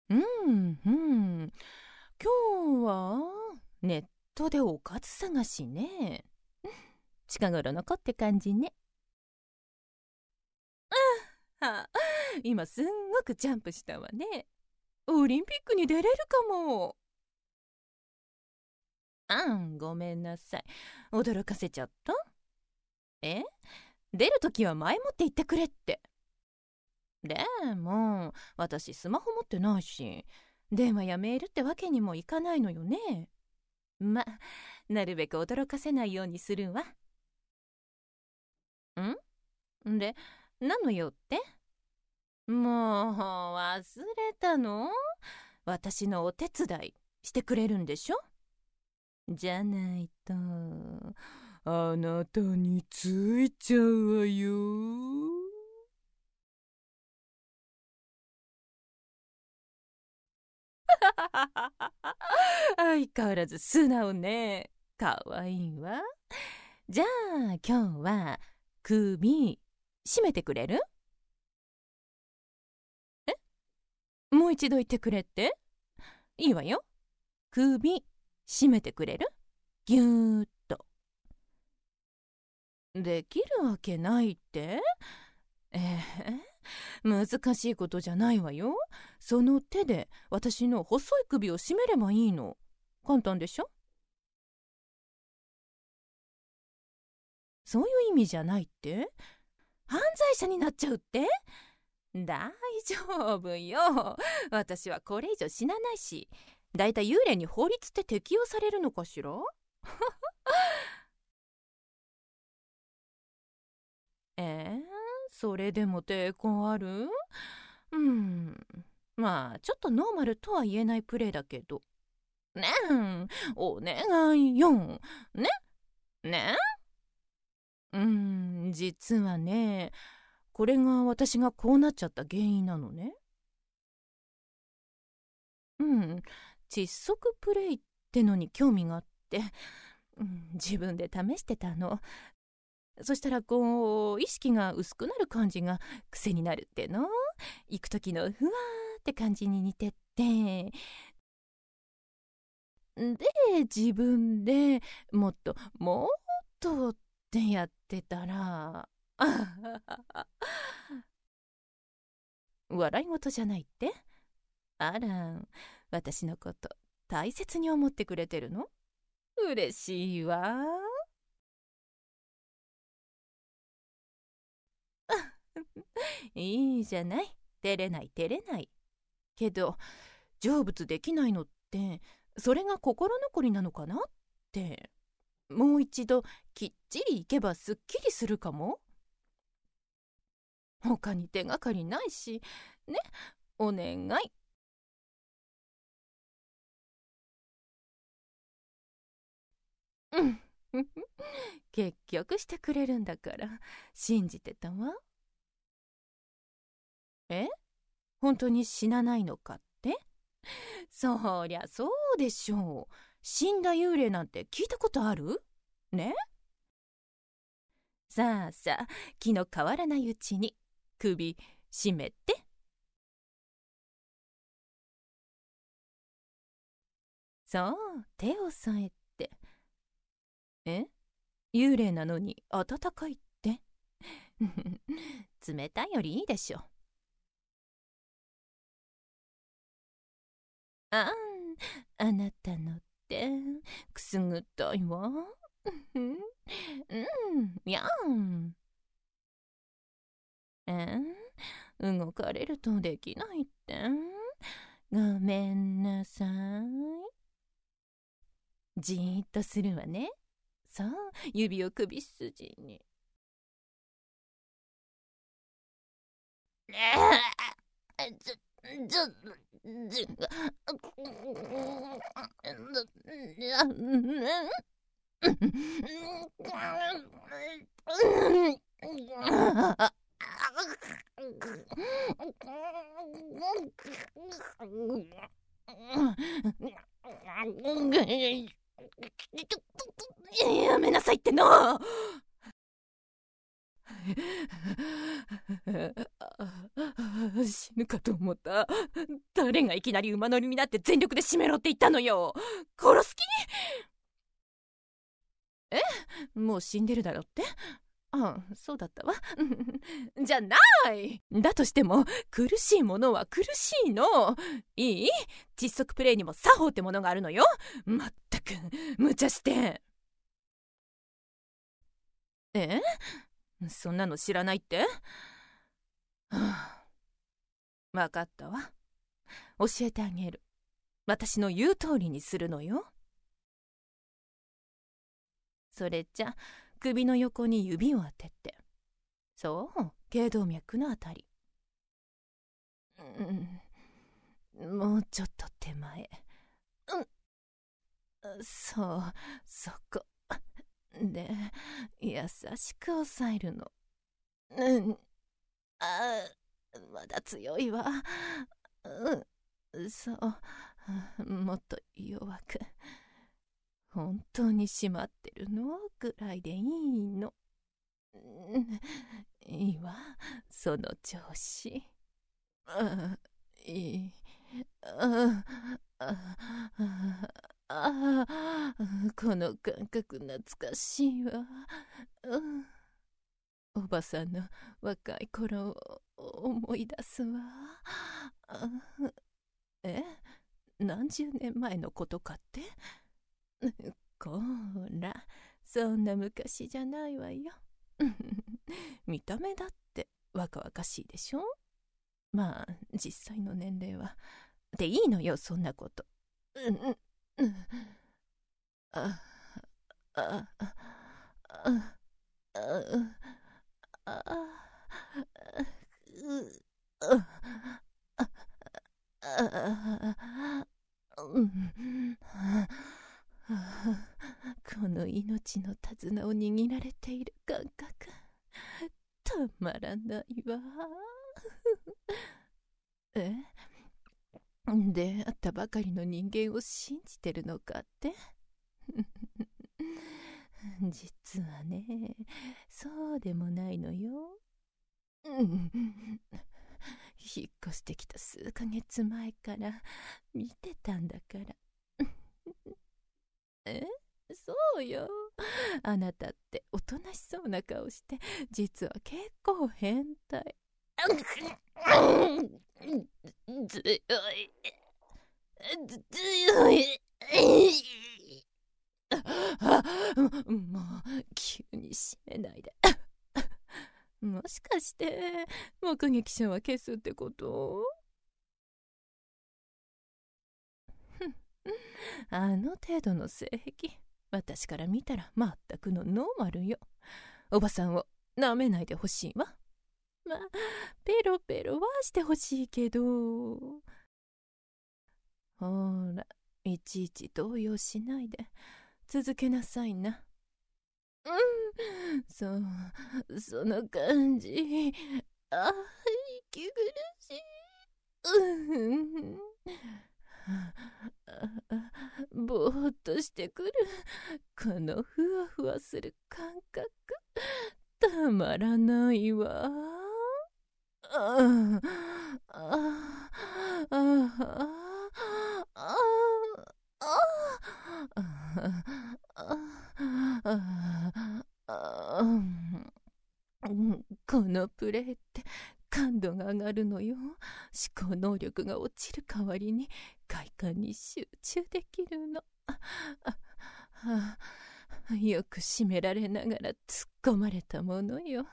うんうん。今日はネットでおかず探しね。近頃の子って感じね。あ、今すんごくジャンプしたわね。オリンピックに出れるかも。ごめんなさい。驚かせちゃった？え？出るときは前もって言ってくれって。でも私スマホ持ってないし、電話やメールってわけにもいかないのよね。なるべく驚かせないようにするわ。で、何の用って？もう忘れたの？私のお手伝いしてくれるんでしょ？じゃないとあなたについちゃうわよ。相変わらず素直ね。かわいいわ。じゃあ今日は首絞めてくれる？もう一度言ってくれって。いいわよ。首絞めてくれる？ぎゅーっと。できるわけないって？難しいことじゃないわよ。その手で私の細い首を絞めればいいの。簡単でしょ？そういう意味じゃないって？犯罪者になっちゃうって？大丈夫よ。私はこれ以上死なないし、だいたい幽霊に法律って適用されるのかしら？それでも抵抗ある？まあちょっとノーマルとは言えないプレイだけど。ねえ、お願いよ。ね？ね？実はね、これが私がこうなっちゃった原因なのね。窒息プレイってのに興味があって、自分で試してたの。そしたらこう意識が薄くなる感じが癖になるっての。行く時のふわーって感じに似てって、で自分でもっともっとってやってたら笑い事じゃないって？あら、私のこと大切に思ってくれてるの？嬉しいわ。いいじゃない。照れない照れない。けど成仏できないのってそれが心残りなのかなって。もう一度きっちり行けばすっきりするかも。他に手がかりないしね。お願い。うん結局してくれるんだから信じてたわ。え？本当に死なないのかって？そりゃそうでしょう。死んだ幽霊なんて聞いたことある？ね？さあさあ、気の変わらないうちに首絞めて。そう、手を添えて。え？幽霊なのに暖かいって？冷たいよりいいでしょ。ああなたのってくすぐったいわ。やん。動かれるとできないって？ごめんなさい。じーっとするわね。そう、指を首筋に。やめなさいっての。 死ぬかと思った。誰がいきなり馬乗りになって全力で締めろって言ったのよ。殺す気？もう死んでるだろって？ああ、そうだったわ。じゃない。だとしても苦しいものは苦しいの。いい？窒息プレイにも作法ってものがあるのよ。まったく無茶して。そんなの知らないって？わかったわ。教えてあげる。私の言う通りにするのよ。それじゃ首の横に指を当てて、そう頸動脈のあたり、もうちょっと手前、そうそこで優しく押さえるの。まだ強いわ。そうもっと弱く。本当に閉まってるのぐらいでいいの。いいわ、その調子。いい。この感覚懐かしいわ。おばさんの若い頃を思い出すわ。何十年前のことかって？こら、そんな昔じゃないわよ。見た目だって若々しいでしょ。まあ実際の年齢はでいいのよ、そんなこと。この命の手綱を握られている感覚、たまらないわ。出会ったばかりの人間を信じてるのかって？実はね、そうでもないのよ。引っ越してきた数ヶ月前から見てたんだから。そうよ。あなたっておとなしそうな顔して実は結構変態。強い。もう急に閉めないで。もしかして目撃者は消すってこと？あの程度の性癖、私から見たら全くのノーマルよ。おばさんを舐めないでほしいわ。まあペロペロはしてほしいけど、ほらいちいち動揺しないで続けなさいな。その感じ、息苦しい。ぼーっとしてくるこのふわふわする感覚、たまらないわ。このプレイって感度が上がるのよ。思考能力が落ちる代わりに快感に集中できるの。よく締められながら突っ込まれたものよ。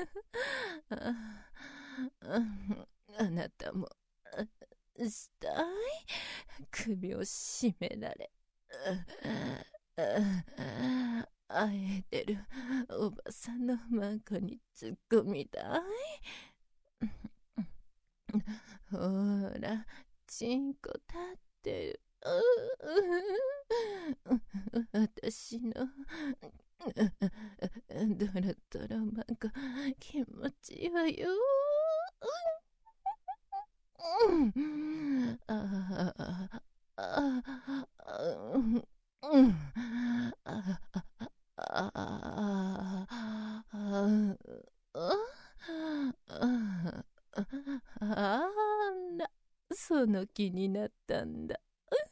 あなたもしたい？首を絞められあえてるおばさんの孫に突っ込みたい？ほらチンコ立ってる。私のドロドロ孫気持ちいいわよ。 その気になったんだ。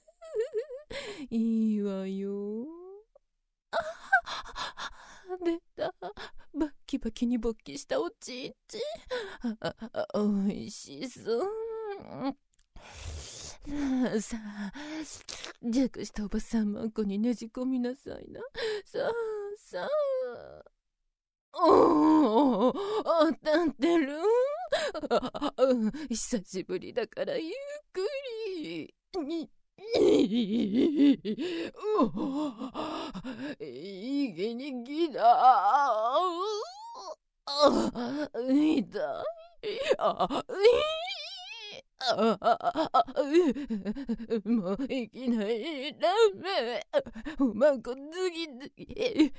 いいわよ。出た。バッキバキに勃起したおちんちん。おいしそう。さあ、弱したおばさんまんこにねじ込みなさいな。さあさあ。おお、当たってる。久しぶりだからゆっくり。いい気に来た。痛い。もういきなりダメ。おまんこズギズギ。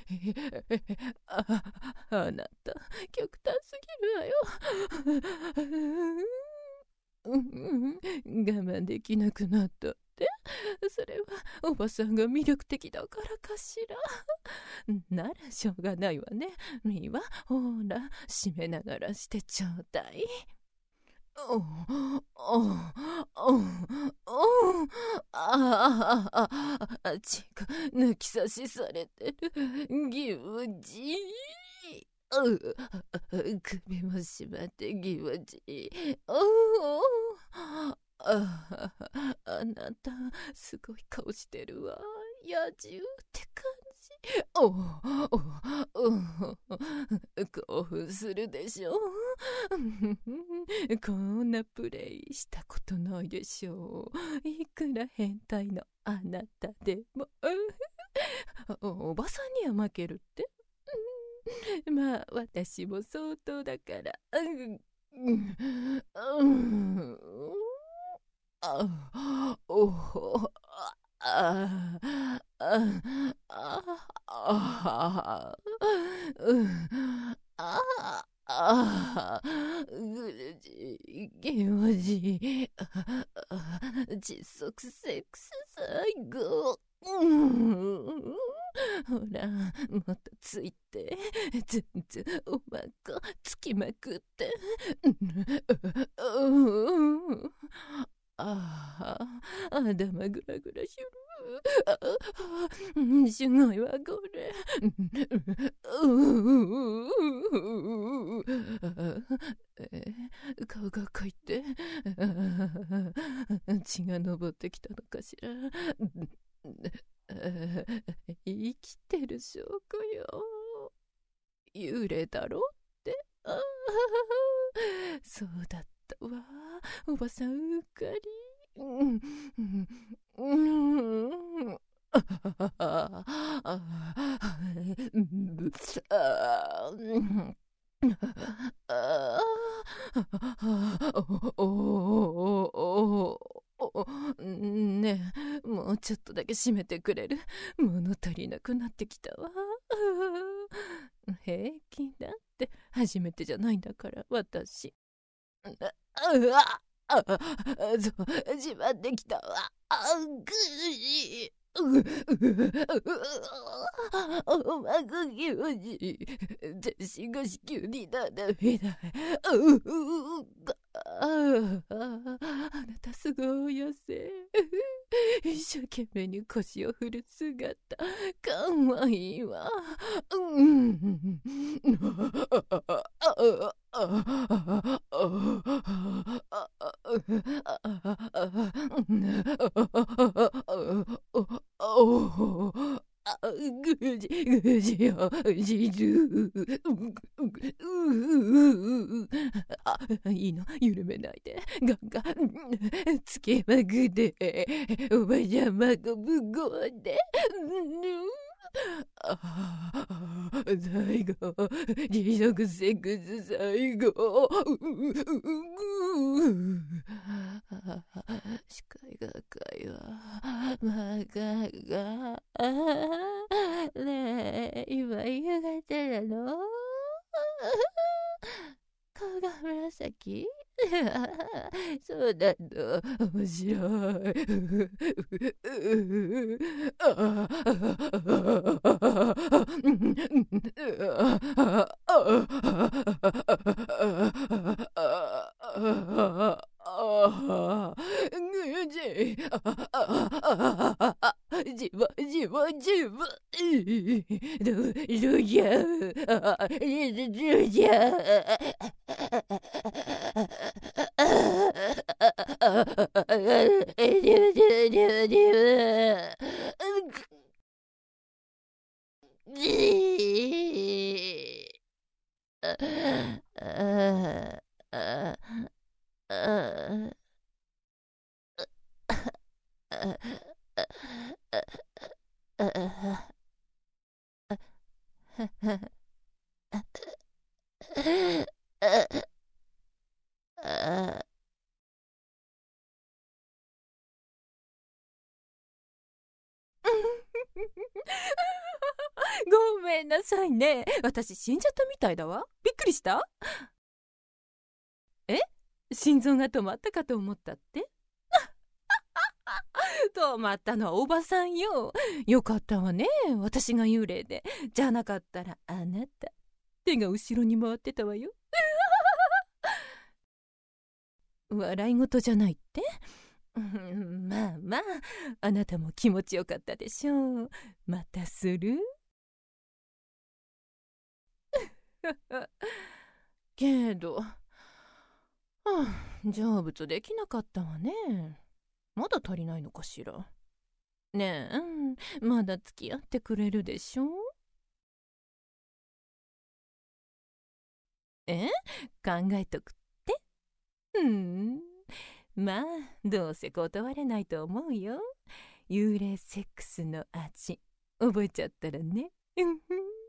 あなた極端すぎるわよ。我慢できなくなったって。それはおばさんが魅力的だからかしら。ならしょうがないわね。いいわ、ほら締めながらしてちょうだい。ちが抜き差しされてる。ぎむじ首も縛ってぎむじ。あなたすごい顔してるわ。野獣って感じ。興奮するでしょ。こんなプレイしたことないでしょう。いくら変態のあなたでも。おばさんには負けるって。まあ私も相当だから。ぐるじ気持ちいい。窒息セックス最高。ほらもっとついて、ずんずんおまんこつきまくって。頭グラグラしる。すごいわこれ。顔がかいて血が上ってきたのかしら。生きてる証拠よ。幽霊だろって。そうだったわ。おばさんうっかり。ねえ、もうちょっとだけ閉めてくれる？物足りなくなってきたわ。平気だって、初めてじゃないんだから私。そう、自慢できたわ。ぐし。おまく気持ちいい。全身が子宮になだめだ。あなたすごい痩せ。一生懸命に腰を振る姿かわいいわ。ぐじぐじよじず。いいの、緩めないで。ガンガンつけまくっておばちゃまがぶっこんで。最後、持続セックス最後。視界が赤いわ。マガが。ねえ、今夕方なの？顔が紫？そうだと面白い。 じわじわじわ。どうじゃ。どうじゃ。ごめんなさいね。私死んじゃったみたいだわ。びっくりした？え？心臓が止まったかと思ったって？止まったのはおばさんよ。よかったわね、私が幽霊で。じゃなかったらあなた手が後ろに回ってたわよ。笑い事じゃないって？まあまあ、あなたも気持ちよかったでしょう。またする？けど、成仏できなかったわね。まだ足りないのかしら。ねえ、まだ付き合ってくれるでしょ？え？考えとくって？まあ、どうせ断れないと思うよ。幽霊セックスの味、覚えちゃったらね。